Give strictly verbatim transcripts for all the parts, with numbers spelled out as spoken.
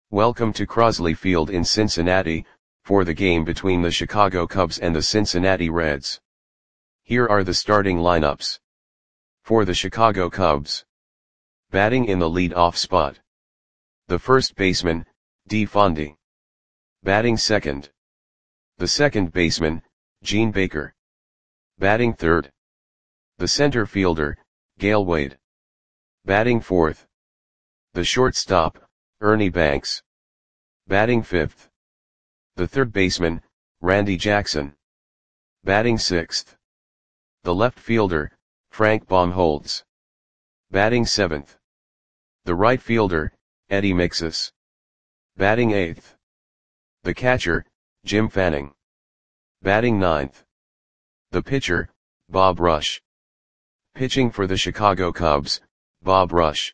Welcome to Crosley Field in Cincinnati, for the game between the Chicago Cubs and the Cincinnati Reds. Here are the starting lineups. For the Chicago Cubs. Batting in the lead-off spot. The first baseman, Dee Fondy. Batting second. The second baseman, Gene Baker. Batting third. The center fielder, Gail Wade. Batting fourth. The shortstop, Ernie Banks. Batting fifth. The third baseman, Randy Jackson. Batting sixth. The left fielder, Frank Baumholtz. Batting seventh. The right fielder, Eddie Mixus. Batting eighth. The catcher, Jim Fanning. Batting ninth. The pitcher, Bob Rush. Pitching for the Chicago Cubs, Bob Rush.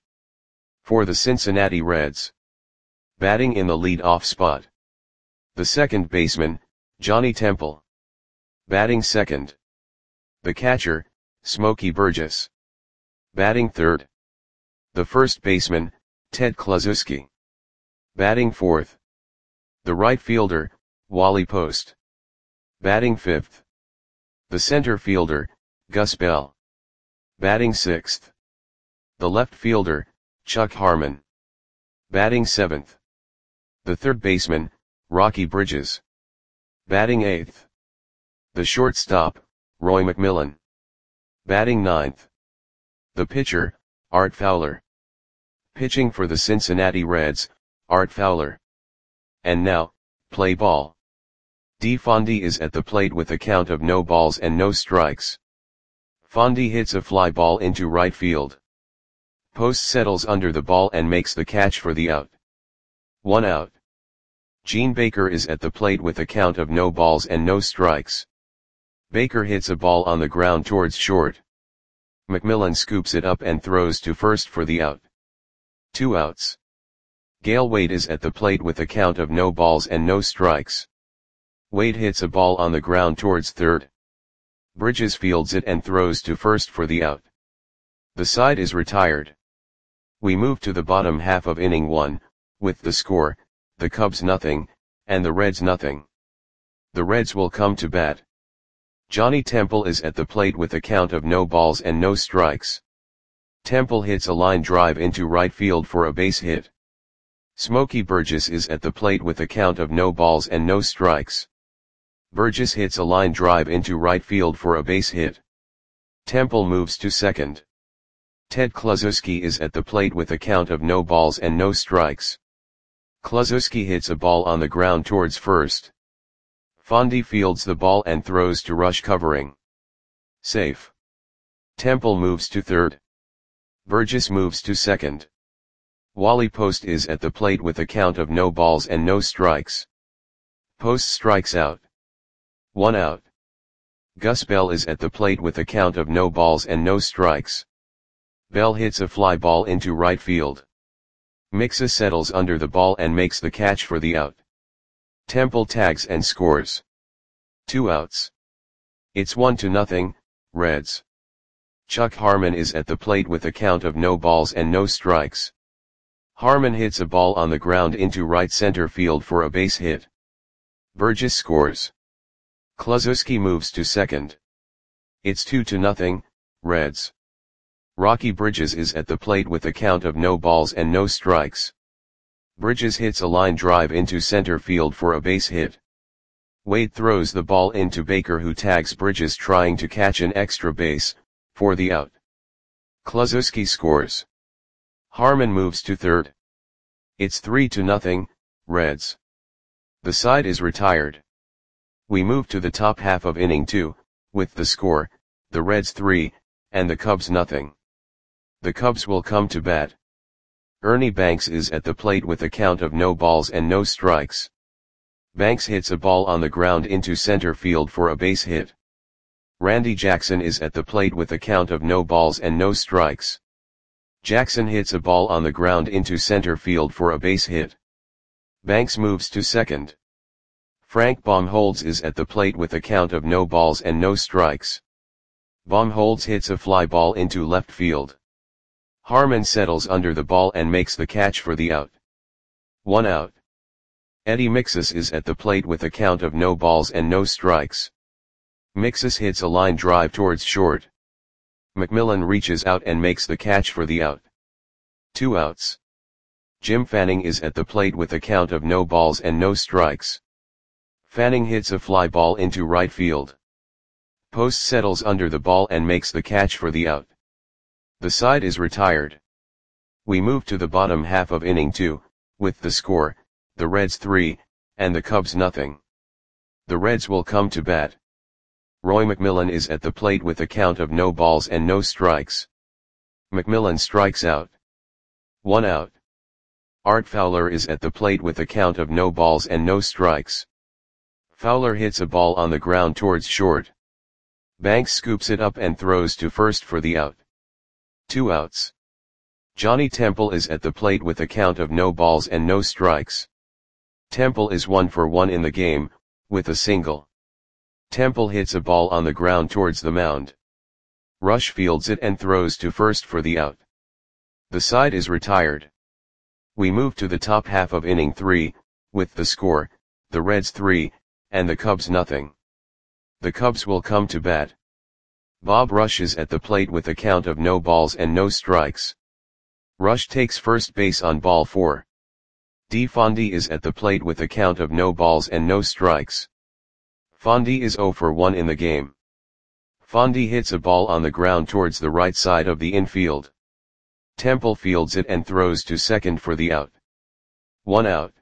For the Cincinnati Reds. Batting in the lead-off spot. The second baseman, Johnny Temple. Batting second. The catcher, Smokey Burgess. Batting third. The first baseman, Ted Kluszewski. Batting fourth. The right fielder, Wally Post. Batting fifth. The center fielder, Gus Bell. Batting sixth. The left fielder, Chuck Harmon. Batting seventh. The third baseman, Rocky Bridges. Batting eighth. The shortstop, Roy McMillan. Batting ninth. The pitcher, Art Fowler. Pitching for the Cincinnati Reds, Art Fowler. And now, play ball. Dee Fondy is at the plate with a count of no balls and no strikes. Fondy hits a fly ball into right field. Post settles under the ball and makes the catch for the out. One out. Gene Baker is at the plate with a count of no balls and no strikes. Baker hits a ball on the ground towards short. McMillan scoops it up and throws to first for the out. Two outs. Gail Wade is at the plate with a count of no balls and no strikes. Wade hits a ball on the ground towards third. Bridges fields it and throws to first for the out. The side is retired. We move to the bottom half of inning one, with the score, the Cubs nothing, and the Reds nothing. The Reds will come to bat. Johnny Temple is at the plate with a count of no balls and no strikes. Temple hits a line drive into right field for a base hit. Smokey Burgess is at the plate with a count of no balls and no strikes. Burgess hits a line drive into right field for a base hit. Temple moves to second. Ted Kluszewski is at the plate with a count of no balls and no strikes. Kluszewski hits a ball on the ground towards first. Fondy fields the ball and throws to Rush covering. Safe. Temple moves to third. Burgess moves to second. Wally Post is at the plate with a count of no balls and no strikes. Post strikes out. One out. Gus Bell is at the plate with a count of no balls and no strikes. Bell hits a fly ball into right field. Mixus settles under the ball and makes the catch for the out. Temple tags and scores. Two outs. It's one to nothing, Reds. Chuck Harmon is at the plate with a count of no balls and no strikes. Harmon hits a ball on the ground into right center field for a base hit. Burgess scores. Kluszewski moves to second. It's two to nothing, Reds. Rocky Bridges is at the plate with a count of no balls and no strikes. Bridges hits a line drive into center field for a base hit. Wade throws the ball into Baker, who tags Bridges trying to catch an extra base, for the out. Kluszewski scores. Harmon moves to third. It's three to nothing, Reds. The side is retired. We move to the top half of inning two, with the score, the Reds three, and the Cubs nothing. The Cubs will come to bat. Ernie Banks is at the plate with a count of no balls and no strikes. Banks hits a ball on the ground into center field for a base hit. Randy Jackson is at the plate with a count of no balls and no strikes. Jackson hits a ball on the ground into center field for a base hit. Banks moves to second. Frank Baumholtz is at the plate with a count of no balls and no strikes. Baumholtz hits a fly ball into left field. Harmon settles under the ball and makes the catch for the out. One out. Eddie Mixus is at the plate with a count of no balls and no strikes. Mixus hits a line drive towards short. McMillan reaches out and makes the catch for the out. Two outs. Jim Fanning is at the plate with a count of no balls and no strikes. Fanning hits a fly ball into right field. Post settles under the ball and makes the catch for the out. The side is retired. We move to the bottom half of inning two, with the score, the Reds three, and the Cubs nothing. The Reds will come to bat. Roy McMillan is at the plate with a count of no balls and no strikes. McMillan strikes out. One out. Art Fowler is at the plate with a count of no balls and no strikes. Fowler hits a ball on the ground towards short. Banks scoops it up and throws to first for the out. Two outs. Johnny Temple is at the plate with a count of no balls and no strikes. Temple is one for one in the game, with a single. Temple hits a ball on the ground towards the mound. Rush fields it and throws to first for the out. The side is retired. We move to the top half of inning three, with the score, the Reds three, and the Cubs nothing. The Cubs will come to bat. Bob Rush is at the plate with a count of no balls and no strikes. Rush takes first base on ball four. D. Fondy is at the plate with a count of no balls and no strikes. Fondy is zero for one in the game. Fondy hits a ball on the ground towards the right side of the infield. Temple fields it and throws to second for the out. One out.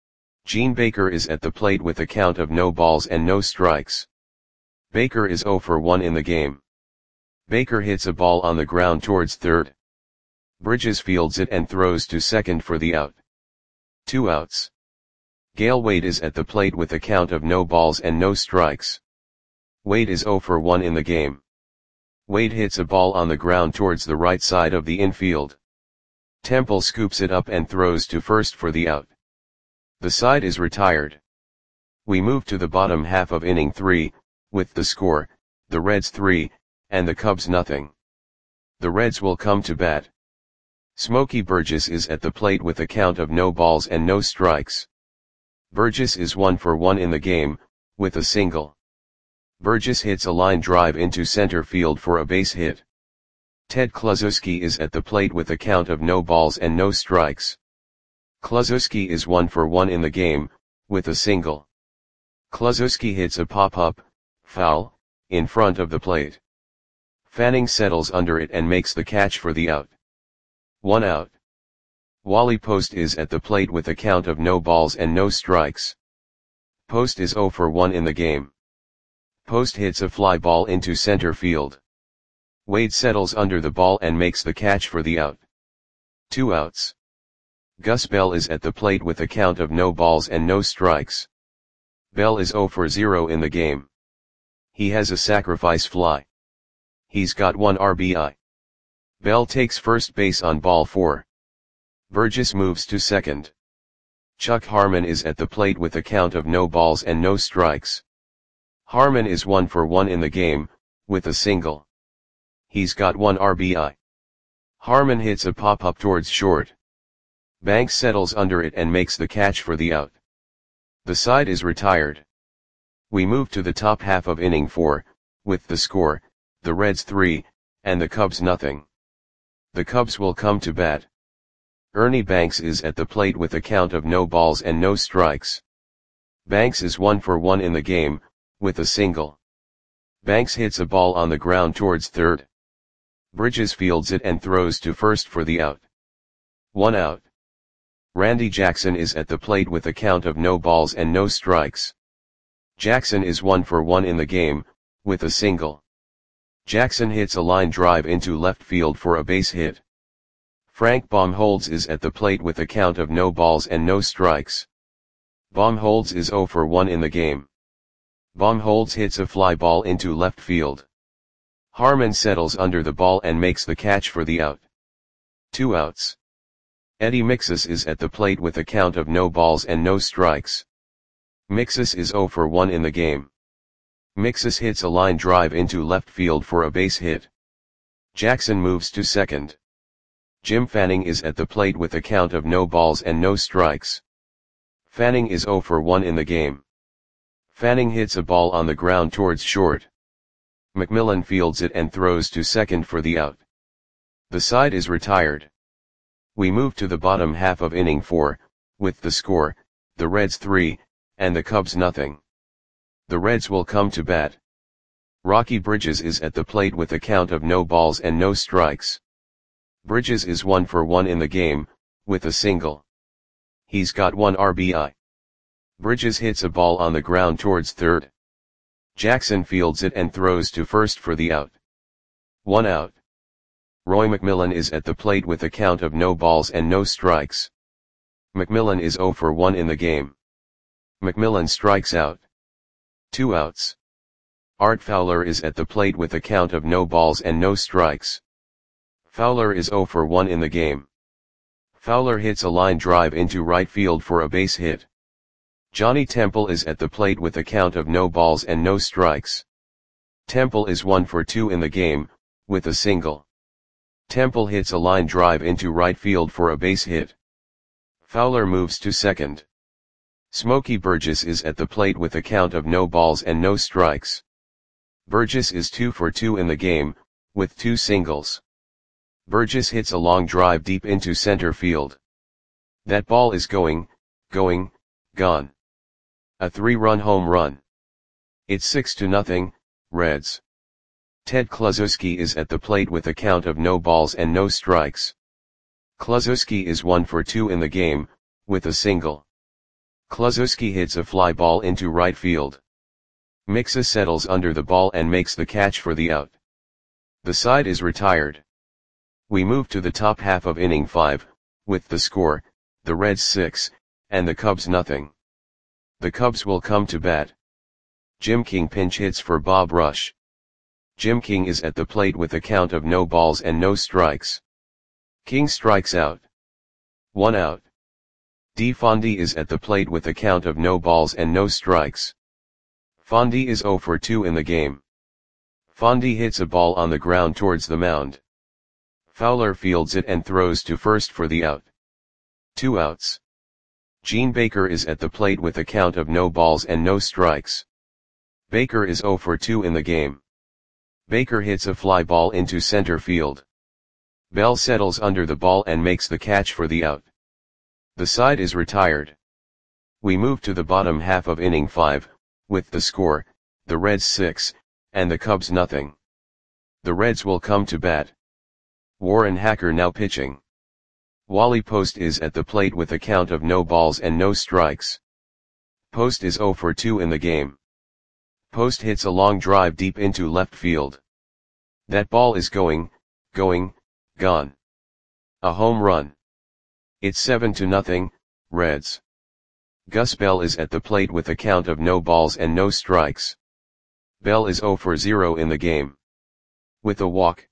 Gene Baker is at the plate with a count of no balls and no strikes. Baker is zero for one in the game. Baker hits a ball on the ground towards third. Bridges fields it and throws to second for the out. Two outs. Gale Wade is at the plate with a count of no balls and no strikes. Wade is zero for one in the game. Wade hits a ball on the ground towards the right side of the infield. Temple scoops it up and throws to first for the out. The side is retired. We move to the bottom half of inning three, with the score, the Reds three, and the Cubs nothing. The Reds will come to bat. Smokey Burgess is at the plate with a count of no balls and no strikes. Burgess is one for one in the game, with a single. Burgess hits a line drive into center field for a base hit. Ted Kluszewski is at the plate with a count of no balls and no strikes. Kluszewski is one for one in the game, with a single. Kluszewski hits a pop-up, foul, in front of the plate. Fanning settles under it and makes the catch for the out. One out. Wally Post is at the plate with a count of no balls and no strikes. Post is zero for one in the game. Post hits a fly ball into center field. Wade settles under the ball and makes the catch for the out. Two outs. Gus Bell is at the plate with a count of no balls and no strikes. Bell is zero for zero in the game. He has a sacrifice fly. He's got one R B I. Bell takes first base on ball four. Burgess moves to second. Chuck Harmon is at the plate with a count of no balls and no strikes. Harmon is one for one in the game, with a single. He's got one R B I. Harmon hits a pop-up towards short. Banks settles under it and makes the catch for the out. The side is retired. We move to the top half of inning four, with the score, the Reds three, and the Cubs nothing. The Cubs will come to bat. Ernie Banks is at the plate with a count of no balls and no strikes. Banks is one for one in the game, with a single. Banks hits a ball on the ground towards third. Bridges fields it and throws to first for the out. One out. Randy Jackson is at the plate with a count of no balls and no strikes. Jackson is one for one in the game, with a single. Jackson hits a line drive into left field for a base hit. Frank Baumholtz is at the plate with a count of no balls and no strikes. Baumholtz is zero for one in the game. Baumholtz hits a fly ball into left field. Harmon settles under the ball and makes the catch for the out. Two outs. Eddie Mixus is at the plate with a count of no balls and no strikes. Mixus is zero for one in the game. Mixus hits a line drive into left field for a base hit. Jackson moves to second. Jim Fanning is at the plate with a count of no balls and no strikes. Fanning is zero for one in the game. Fanning hits a ball on the ground towards short. McMillan fields it and throws to second for the out. The side is retired. We move to the bottom half of inning four, with the score, the Reds three, and the Cubs nothing. The Reds will come to bat. Rocky Bridges is at the plate with a count of no balls and no strikes. Bridges is one for one in the game, with a single. He's got one R B I. Bridges hits a ball on the ground towards third. Jackson fields it and throws to first for the out. One out. Roy McMillan is at the plate with a count of no balls and no strikes. McMillan is zero for one in the game. McMillan strikes out. Two outs. Art Fowler is at the plate with a count of no balls and no strikes. Fowler is zero for one in the game. Fowler hits a line drive into right field for a base hit. Johnny Temple is at the plate with a count of no balls and no strikes. Temple is one for two in the game, with a single. Temple hits a line drive into right field for a base hit. Fowler moves to second. Smokey Burgess is at the plate with a count of no balls and no strikes. Burgess is two for two in the game, with two singles. Burgess hits a long drive deep into center field. That ball is going, going, gone. A three-run home run. It's six to nothing, Reds. Ted Kluszewski is at the plate with a count of no balls and no strikes. Kluszewski is one for two in the game, with a single. Kluszewski hits a fly ball into right field. Mixa settles under the ball and makes the catch for the out. The side is retired. We move to the top half of inning five, with the score, the Reds six, and the Cubs nothing. The Cubs will come to bat. Jim King pinch hits for Bob Rush. Jim King is at the plate with a count of no balls and no strikes. King strikes out. One out. D. Fondy is at the plate with a count of no balls and no strikes. Fondy is zero for two in the game. Fondy hits a ball on the ground towards the mound. Fowler fields it and throws to first for the out. Two outs. Gene Baker is at the plate with a count of no balls and no strikes. Baker is zero for two in the game. Baker hits a fly ball into center field. Bell settles under the ball and makes the catch for the out. The side is retired. We move to the bottom half of inning five, with the score, the Reds six, and the Cubs nothing. The Reds will come to bat. Warren Hacker now pitching. Wally Post is at the plate with a count of no balls and no strikes. Post is zero for two in the game. Post hits a long drive deep into left field. That ball is going, going, gone. A home run. It's seven to nothing, Reds. Gus Bell is at the plate with a count of no balls and no strikes. Bell is zero for zero in the game. With a walk.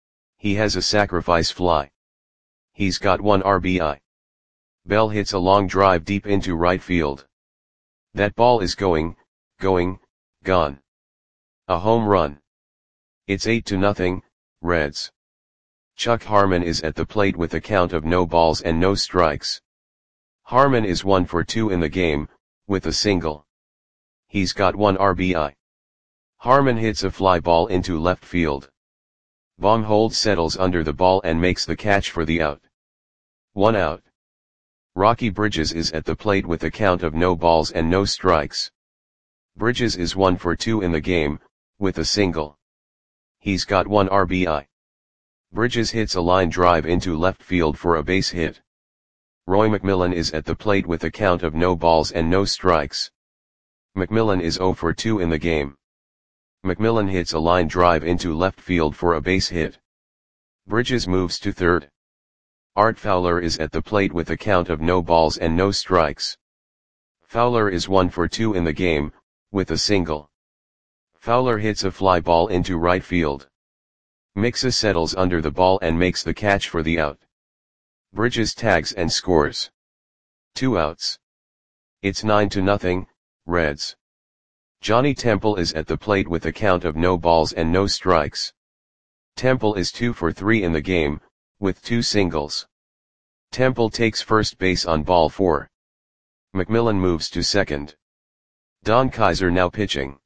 He has a sacrifice fly. He's got one R B I. Bell hits a long drive deep into right field. That ball is going, going, gone. A home run. It's eight to nothing, Reds. Chuck Harmon is at the plate with a count of no balls and no strikes. Harmon is one for two in the game, with a single. He's got one R B I. Harmon hits a fly ball into left field. Baumholtz settles under the ball and makes the catch for the out. One out. Rocky Bridges is at the plate with a count of no balls and no strikes. Bridges is one for two in the game, with a single. He's got one R B I. Bridges hits a line drive into left field for a base hit. Roy McMillan is at the plate with a count of no balls and no strikes. McMillan is zero for two in the game. McMillan hits a line drive into left field for a base hit. Bridges moves to third. Art Fowler is at the plate with a count of no balls and no strikes. Fowler is one for two in the game, with a single. Fowler hits a fly ball into right field. Mixa settles under the ball and makes the catch for the out. Bridges tags and scores. Two outs. It's nine to nothing, Reds. Johnny Temple is at the plate with a count of no balls and no strikes. Temple is two for three in the game, with two singles. Temple takes first base on ball four. McMillan moves to second. Don Kaiser now pitching.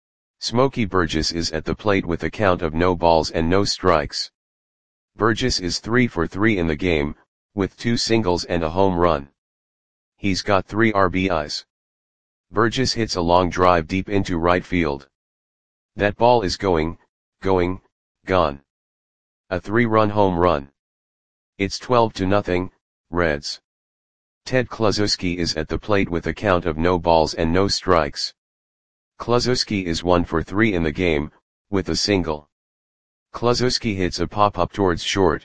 Smokey Burgess is at the plate with a count of no balls and no strikes. Burgess is three for three in the game, with two singles and a home run. He's got three R B Is. Burgess hits a long drive deep into right field. That ball is going, going, gone. A three-run home run. It's twelve to nothing, Reds. Ted Kluszewski is at the plate with a count of no balls and no strikes. Kluszewski is one for three in the game, with a single. Kluszewski hits a pop-up towards short.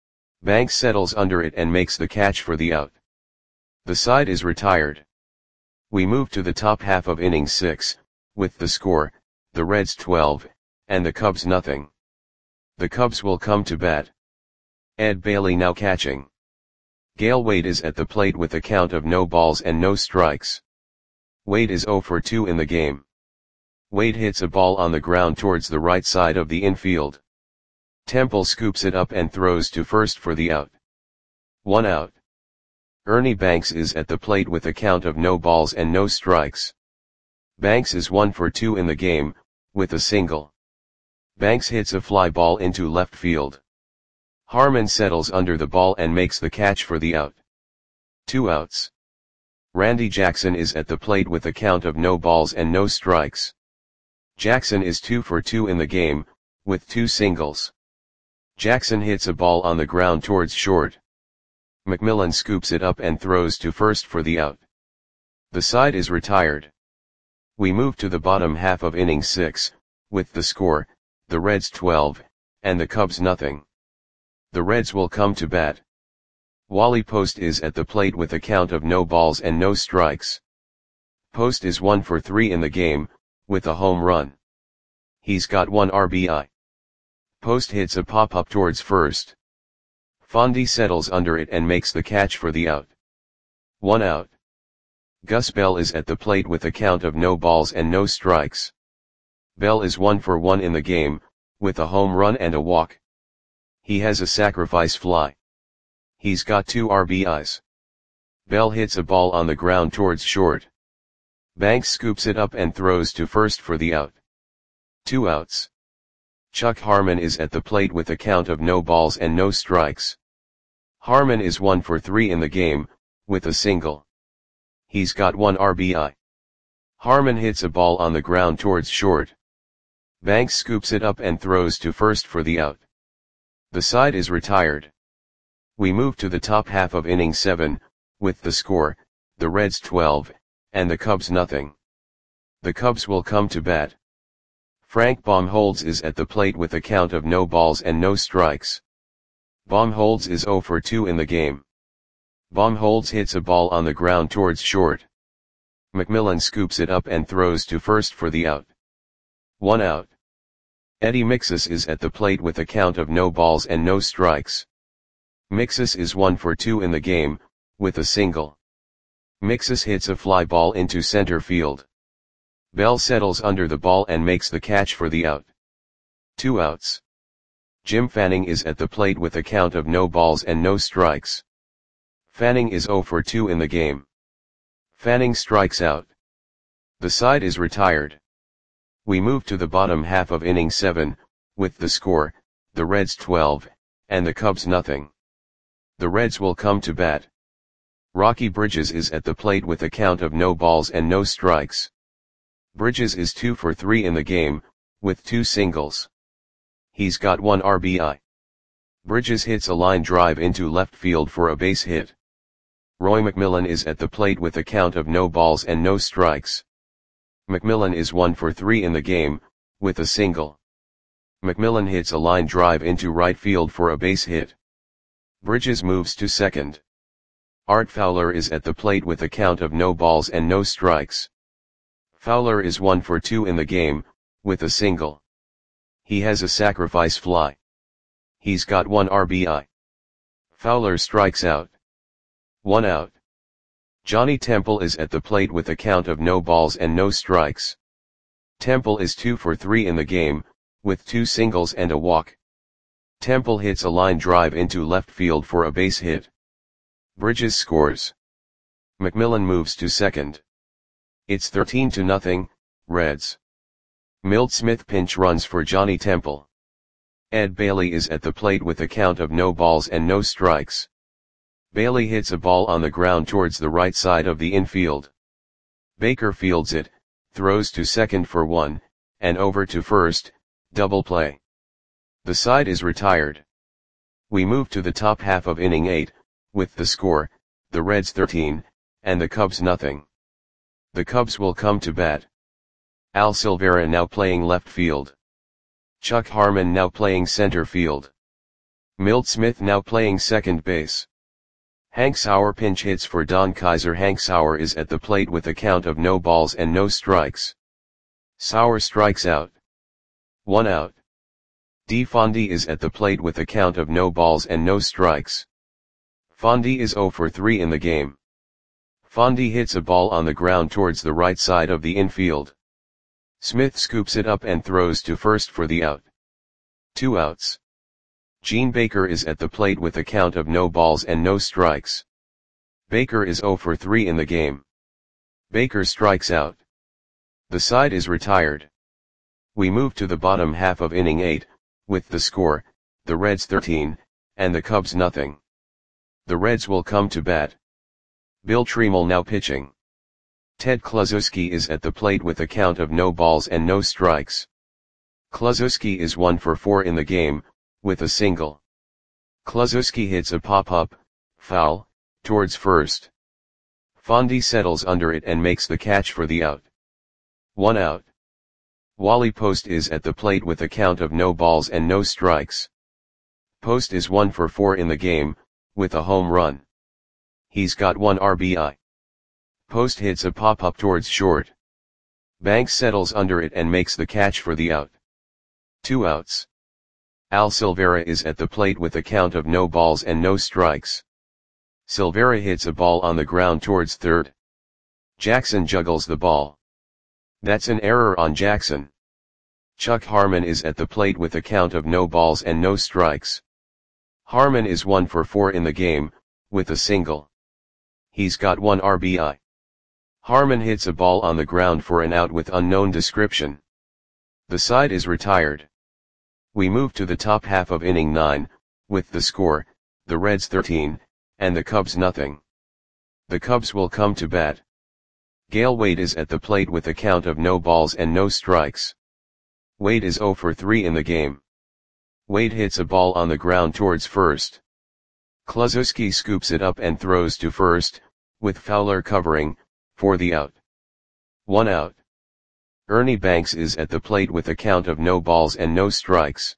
Banks settles under it and makes the catch for the out. The side is retired. We move to the top half of inning six, with the score, the Reds twelve, and the Cubs nothing. The Cubs will come to bat. Ed Bailey now catching. Gale Wade is at the plate with a count of no balls and no strikes. Wade is zero for two in the game. Wade hits a ball on the ground towards the right side of the infield. Temple scoops it up and throws to first for the out. One out. Ernie Banks is at the plate with a count of no balls and no strikes. Banks is one for two in the game, with a single. Banks hits a fly ball into left field. Harmon settles under the ball and makes the catch for the out. Two outs. Randy Jackson is at the plate with a count of no balls and no strikes. Jackson is two for two in the game, with two singles. Jackson hits a ball on the ground towards short. McMillan scoops it up and throws to first for the out. The side is retired. We move to the bottom half of inning six, with the score, the Reds twelve, and the Cubs nothing. The Reds will come to bat. Wally Post is at the plate with a count of no balls and no strikes. Post is one for three in the game, with a home run. He's got one R B I. Post hits a pop-up towards first. Fondy settles under it and makes the catch for the out. One out. Gus Bell is at the plate with a count of no balls and no strikes. Bell is one for one in the game, with a home run and a walk. He has a sacrifice fly. He's got two R B Is. Bell hits a ball on the ground towards short. Banks scoops it up and throws to first for the out. Two outs. Chuck Harmon is at the plate with a count of no balls and no strikes. Harmon is one for three in the game, with a single. He's got one R B I. Harmon hits a ball on the ground towards short. Banks scoops it up and throws to first for the out. The side is retired. We move to the top half of inning seven, with the score, the Reds twelve, and the Cubs nothing. The Cubs will come to bat. Frank Baumholtz is at the plate with a count of no balls and no strikes. Baumholtz is zero for two in the game. Baumholtz hits a ball on the ground towards short. McMillan scoops it up and throws to first for the out. One out. Eddie Mixus is at the plate with a count of no balls and no strikes. Mixus is one for two in the game, with a single. Mixus hits a fly ball into center field. Bell settles under the ball and makes the catch for the out. Two outs. Jim Fanning is at the plate with a count of no balls and no strikes. Fanning is zero for two in the game. Fanning strikes out. The side is retired. We move to the bottom half of inning seven, with the score, the Reds twelve, and the Cubs nothing. The Reds will come to bat. Rocky Bridges is at the plate with a count of no balls and no strikes. Bridges is two for three in the game, with two singles. He's got one R B I. Bridges hits a line drive into left field for a base hit. Roy McMillan is at the plate with a count of no balls and no strikes. McMillan is one for three in the game, with a single. McMillan hits a line drive into right field for a base hit. Bridges moves to second. Art Fowler is at the plate with a count of no balls and no strikes. Fowler is one for two in the game, with a single. He has a sacrifice fly. He's got one R B I. Fowler strikes out. One out. Johnny Temple is at the plate with a count of no balls and no strikes. Temple is two for three in the game, with two singles and a walk. Temple hits a line drive into left field for a base hit. Bridges scores. McMillan moves to second. It's thirteen to nothing, Reds. Milt Smith pinch runs for Johnny Temple. Ed Bailey is at the plate with a count of no balls and no strikes. Bailey hits a ball on the ground towards the right side of the infield. Baker fields it, throws to second for one, and over to first, double play. The side is retired. We move to the top half of inning eight, with the score, the Reds thirteen, and the Cubs nothing. The Cubs will come to bat. Al Silvera now playing left field. Chuck Harmon now playing center field. Milt Smith now playing second base. Hank Sauer pinch hits for Don Kaiser. Hank Sauer is at the plate with a count of no balls and no strikes. Sauer strikes out. One out. D. Fondy is at the plate with a count of no balls and no strikes. Fondy is zero for three in the game. Fondy hits a ball on the ground towards the right side of the infield. Smith scoops it up and throws to first for the out. Two outs. Gene Baker is at the plate with a count of no balls and no strikes. Baker is zero for three in the game. Baker strikes out. The side is retired. We move to the bottom half of inning eight, with the score, the Reds thirteen, and the Cubs nothing. The Reds will come to bat. Bill Tremel now pitching. Ted Kluszewski is at the plate with a count of no balls and no strikes. Kluszewski is one for four in the game, with a single. Kluszewski hits a pop-up, foul, towards first. Fondy settles under it and makes the catch for the out. One out. Wally Post is at the plate with a count of no balls and no strikes. Post is one for four in the game, with a home run. He's got one R B I. Post hits a pop-up towards short. Banks settles under it and makes the catch for the out. Two outs. Al Silvera is at the plate with a count of no balls and no strikes. Silvera hits a ball on the ground towards third. Jackson juggles the ball. That's an error on Jackson. Chuck Harmon is at the plate with a count of no balls and no strikes. Harmon is one for four in the game, with a single. He's got one R B I. Harmon hits a ball on the ground for an out with unknown description. The side is retired. We move to the top half of inning nine, with the score, the Reds thirteen, and the Cubs nothing. The Cubs will come to bat. Gale Wade is at the plate with a count of no balls and no strikes. Wade is zero for three in the game. Wade hits a ball on the ground towards first. Kluszewski scoops it up and throws to first, with Fowler covering, for the out. One out. Ernie Banks is at the plate with a count of no balls and no strikes.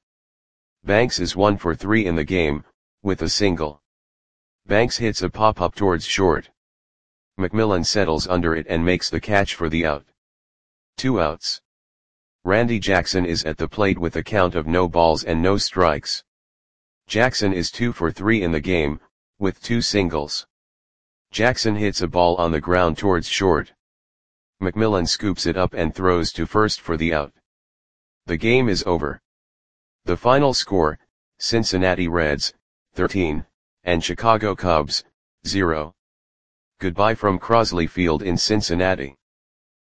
Banks is one for three in the game, with a single. Banks hits a pop-up towards short. McMillan settles under it and makes the catch for the out. Two outs. Randy Jackson is at the plate with a count of no balls and no strikes. Jackson is two for three in the game, with two singles. Jackson hits a ball on the ground towards short. McMillan scoops it up and throws to first for the out. The game is over. The final score, Cincinnati Reds, thirteen, and Chicago Cubs, zero. Goodbye from Crosley Field in Cincinnati.